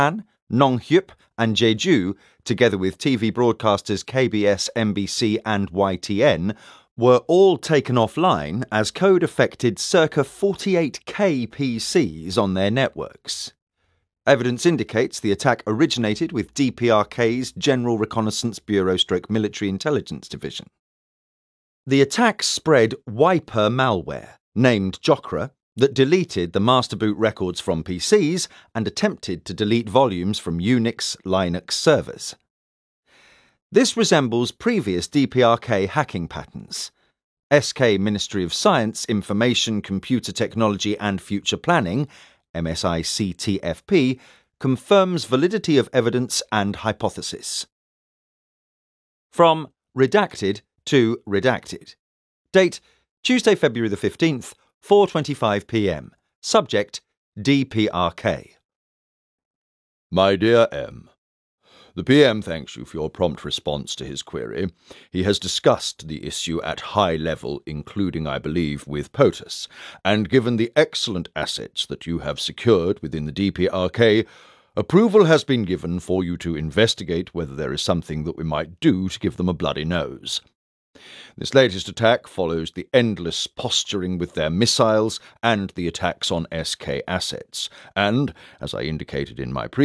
Nong Hyup, and Jeju, together with TV broadcasters KBS, MBC, and YTN, were all taken offline as code affected circa 48k PCs on their networks. Evidence indicates the attack originated with DPRK's General Reconnaissance Bureau/Military Intelligence Division. The attack spread wiper malware, named Jokra, that deleted the master boot records from PCs and attempted to delete volumes from Unix Linux servers. This resembles previous DPRK hacking patterns. SK Ministry of Science, Information, Computer Technology and Future Planning, MSICTFP, confirms validity of evidence and hypothesis. From redacted to redacted. Date: Tuesday, February the 15th, 4:25 p.m. Subject: DPRK. My dear M, the PM thanks you for your prompt response to his query. He has discussed the issue at high level, including, I believe, with POTUS, and given the excellent assets that you have secured within the DPRK, approval has been given for you to investigate whether there is something that we might do to give them a bloody nose. This latest attack follows the endless posturing with their missiles and the attacks on SK assets, and, as I indicated in my